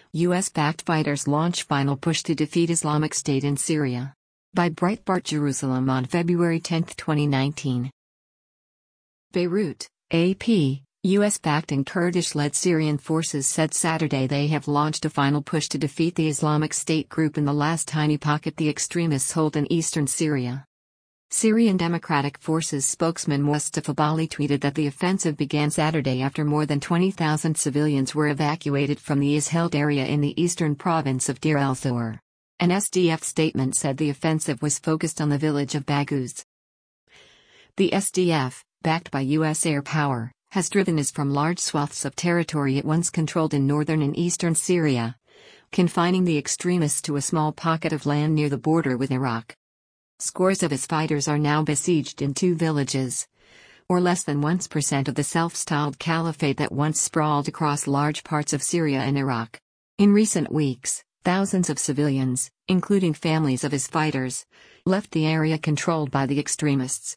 U.S.-backed fighters launch final push to defeat Islamic State in Syria. By Breitbart Jerusalem on February 10, 2019. Beirut, AP, U.S.-backed and Kurdish-led Syrian forces said Saturday they have launched a final push to defeat the Islamic State group in the last tiny pocket the extremists hold in eastern Syria. Syrian Democratic Forces spokesman Mustafa Bali tweeted that the offensive began Saturday after more than 20,000 civilians were evacuated from the IS-held area in the eastern province of Deir el-Zor. An SDF statement said the offensive was focused on the village of Baghouz. The SDF, backed by U.S. air power, has driven IS from large swaths of territory it once controlled in northern and eastern Syria, confining the extremists to a small pocket of land near the border with Iraq. Scores of IS fighters are now besieged in 2 villages, or less than 1% of the self-styled caliphate that once sprawled across large parts of Syria and Iraq. In recent weeks, thousands of civilians, including families of IS fighters, left the area controlled by the extremists.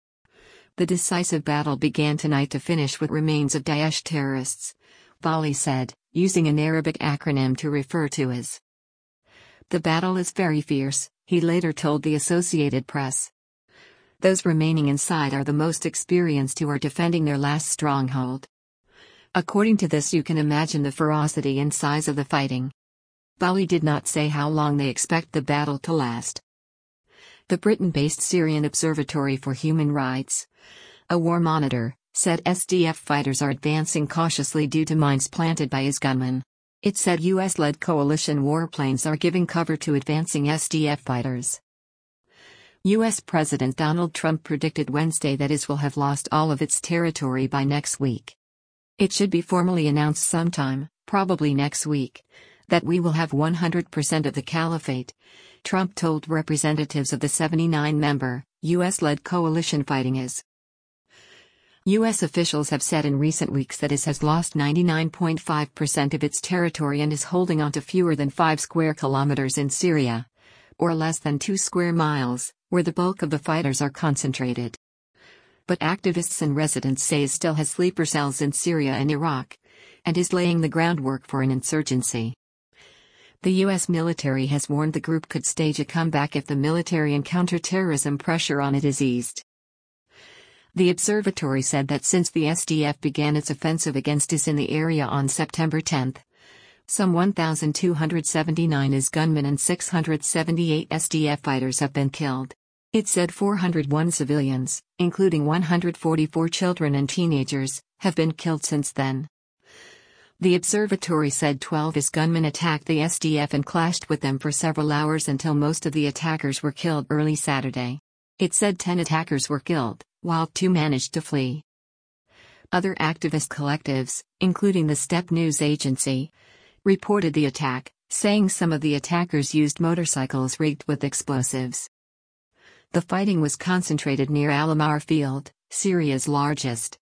The decisive battle began tonight to finish with remains of Daesh terrorists, Bali said, using an Arabic acronym to refer to IS. The battle is very fierce, he later told the Associated Press. Those remaining inside are the most experienced who are defending their last stronghold. According to this, you can imagine the ferocity and size of the fighting. Bali did not say how long they expect the battle to last. The Britain-based Syrian Observatory for Human Rights, a war monitor, said SDF fighters are advancing cautiously due to mines planted by IS gunmen. It said U.S.-led coalition warplanes are giving cover to advancing SDF fighters. U.S. President Donald Trump predicted Wednesday that IS will have lost all of its territory by next week. It should be formally announced sometime, probably next week, that we will have 100% of the caliphate, Trump told representatives of the 79-member, U.S.-led coalition fighting IS. U.S. officials have said in recent weeks that IS has lost 99.5% of its territory and is holding on to fewer than 5 square kilometers in Syria, or less than 2 square miles, where the bulk of the fighters are concentrated. But activists and residents say IS still has sleeper cells in Syria and Iraq, and is laying the groundwork for an insurgency. The U.S. military has warned the group could stage a comeback if the military and counter-terrorism pressure on it is eased. The observatory said that since the SDF began its offensive against IS in the area on September 10, some 1,279 IS gunmen and 678 SDF fighters have been killed. It said 401 civilians, including 144 children and teenagers, have been killed since then. The observatory said 12 IS gunmen attacked the SDF and clashed with them for several hours until most of the attackers were killed early Saturday. It said 10 attackers were killed, while 2 managed to flee. Other activist collectives, including the Step News Agency, reported the attack, saying some of the attackers used motorcycles rigged with explosives. The fighting was concentrated near Al-Amar Field, Syria's largest.